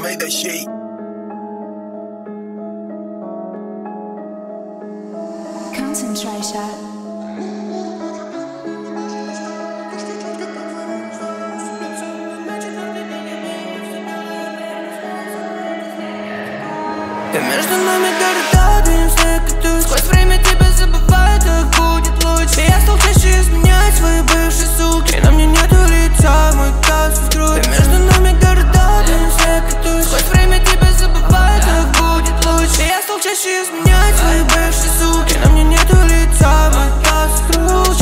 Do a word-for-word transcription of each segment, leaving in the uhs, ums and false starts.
made that shit. Concentrator. И между нами города, дым снег и тучи. Сквозь время тебя забываю, так будет лучше. И я стал чаще изменять свои бывшие суки. И на мне нету лица, мой касс вскрут. И между нами города, дым снег и тучи. Сквозь время тебя забываю, так будет лучше. И я стал чаще изменять свои бывшие суки. И на мне нету лица, мой касс вскрут.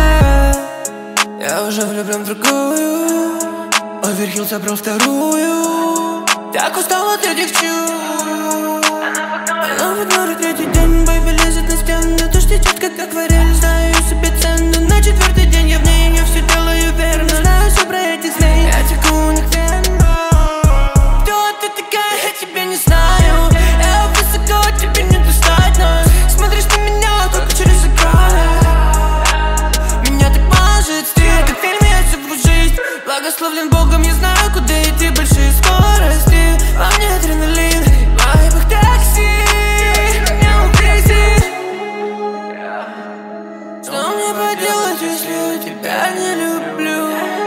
Я уже влюблен в другую. Оверхил забрал вторую. Так устал от этих чувств. Она в игноре третий день, бэйби лезет на стену. Дождь течет, как акварель, знаю себе цену. На четвертый день я в ней, я все делаю верно. Знаю все про этих змей, я теку у них вену. Кто ты такая, я тебя не знаю. Я высоко, тебе не достать нас. Смотришь на меня только через экран. Меня так мажет стиль, как в фильме я живу жизнь. Благословлен Богом, я знаю, куда идти. Большие скорости, во мне адреналин. В вайбах такси, меня укрыти. Что мне поделать, если я тебя не люблю?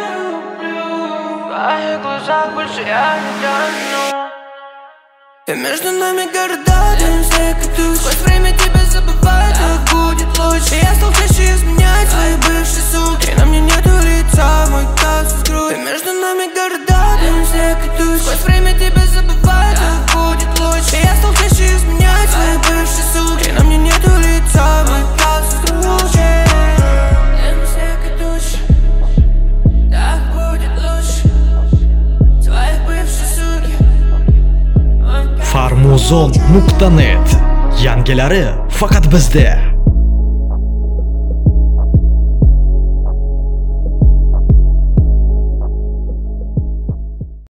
В твоих глазах больше я не тону. И между нами города, дым снег и тучи. Сквозь время тебя забываю, так будет лучше. И я стал чаще изменять свои бывшие суки. И на мне нету лица, мой касс вскрут. И между нами города, дым снег и тучи. Сквозь время тебя забываю, так будет лучше. И я стал чаще изменять свои бывшие суки. И на мне нету лица, мой касс вскрут. Дым снег и тучи. Так будет лучше. Свои бывшие суки. Farmuzon nuqta net yangilari faqat bizda.